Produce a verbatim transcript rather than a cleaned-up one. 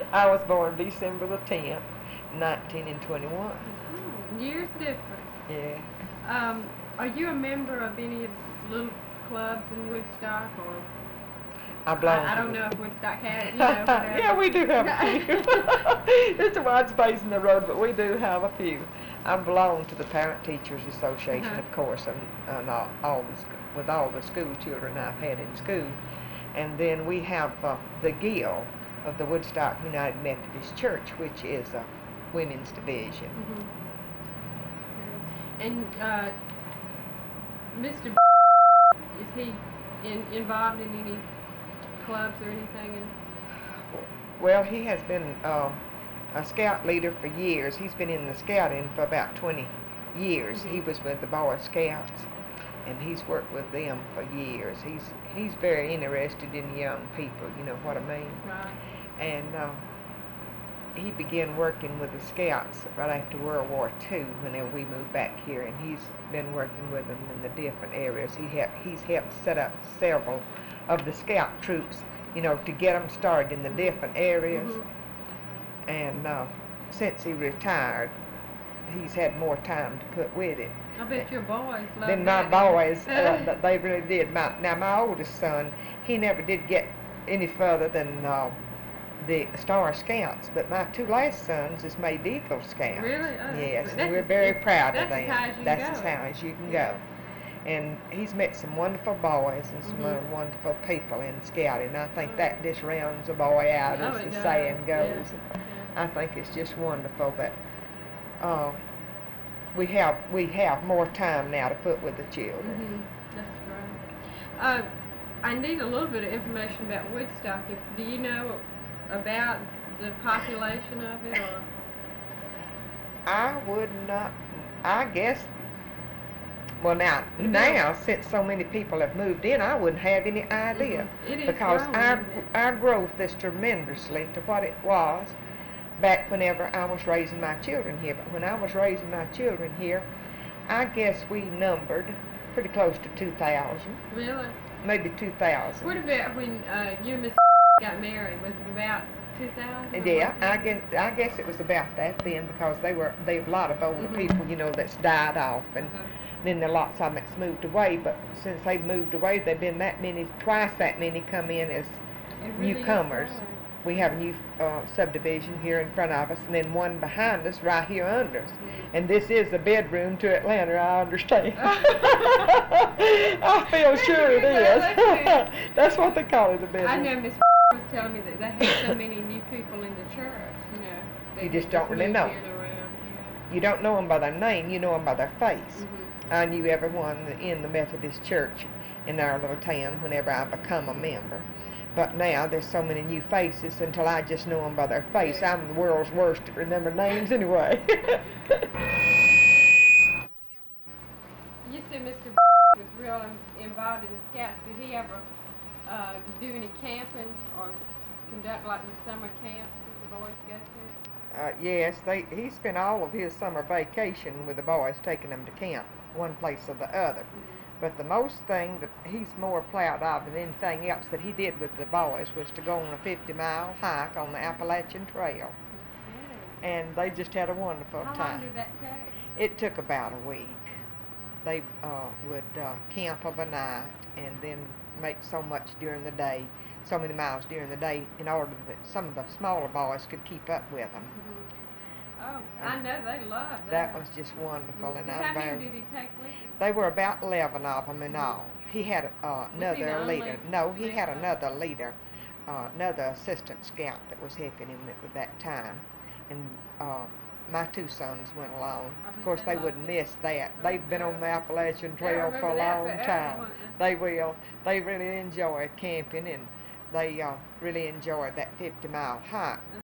I was born December the tenth, nineteen and twenty-one. Mm, years different. Yeah. Um, are you a member of any of the little clubs in Woodstock, or I belong I, I to don't the. know if Woodstock has, you know, Yeah, whatever. we do have a few. It's a wide space in the road, but we do have a few. I belong to the Parent Teachers Association, Uh-huh. of course, and, and all, all the, sc- with all the school children I've had in school. And then we have uh, the Guild of the Woodstock United Methodist Church, which is a women's division. Hmm. And uh, mister is he in, involved in any clubs or anything? In, Well, he has been uh, a scout leader for years. He's been in the scouting for about twenty years. He Mhm. was with the Boy Scouts, and he's worked with them for years. He's he's very interested in young people. You know what I mean? Right. And uh, he began working with the Scouts right after World War Two. Whenever we moved back here, and he's been working with them in the different areas. He ha- he's helped set up several of the Scout troops, you know, to get them started in the different areas. Mhm. And uh, since he retired, he's had more time to put with it. I bet your boys love Then my that. boys, uh, th- they really did. My, now my oldest son, he never did get any further than uh, the Star Scouts, but my two last sons is made Eagle Scouts. Really? Oh, Yes, that's, and we're that's very as, proud of that's them. as high as you That's can as go. high as you can Yeah. go. And he's met some wonderful boys and some Mhm. other wonderful people in scouting. I think Oh. that just rounds a boy out, Oh, as it the does. saying Yeah. goes. Yeah. I think it's just wonderful that uh, we have we have more time now to put with the children. Mhm. That's right. Uh, I need a little bit of information about Woodstock. If, do you know about the population of it, or? I would not. I guess. Well, now It'd be now since so many people have moved in, I wouldn't have any idea Mhm. It is because growing, our isn't it? our growth is tremendously to what it was back whenever I was raising my children here. But when I was raising my children here, I guess we numbered pretty close to two thousand, Really? maybe two thousand. What about when uh, you and Miss got married? Was it about two thousand? Yeah, I guess I guess it was about that then because they were they have a lot of older Mhm. people, you know, that's died off, and Uh-huh. then there are lots of them that's moved away. But since they've moved away, there've been that many, twice that many come in as It really is newcomers. growing. We have a new uh, subdivision here in front of us, and then one behind us, right here under us. Mhm. And this is the bedroom to Atlanta, I understand. I feel sure it Well, that's is. good. That's what they call it, the bedroom. I know Miss was telling me that they had so many new people in the church, you know. They You just don't really moved know. in around, You don't know them by their name, you know them by their face. yeah. Mhm. I knew everyone in the Methodist church in our little town whenever I become a member. But now there's so many new faces until I just know them by their face. Yeah. I'm the world's worst at remember names anyway. You said Mister was real in- involved in the Scouts. Did he ever uh, do any camping or conduct like the summer camps that the boys go to? Uh, yes, they, he spent all of his summer vacation with the boys, taking them to camp, one place or the other. Mhm. But the most thing that he's more proud of than anything else that he did with the boys was to go on a fifty mile hike on the Appalachian Trail. Really? And they just had a wonderful How long time. did that take? It took about a week. They uh, would uh, camp overnight and then make so much during the day, so many miles during the day, in order that some of the smaller boys could keep up with them. Mhm. Oh, I know they love that. That was just wonderful, and How I'm many very. did he take with him? They were about eleven of them in all. He had uh, he the another only leader. No, he had leader? another leader, uh, another assistant scout that was helping him at that time, and uh, my two sons went along. I Of bet course, they they wouldn't loved it. miss that. They've been on the Appalachian They'll Trail for a remember that long forever, time. won't they? They will. They really enjoy camping, and they uh, really enjoyed that fifty mile hike.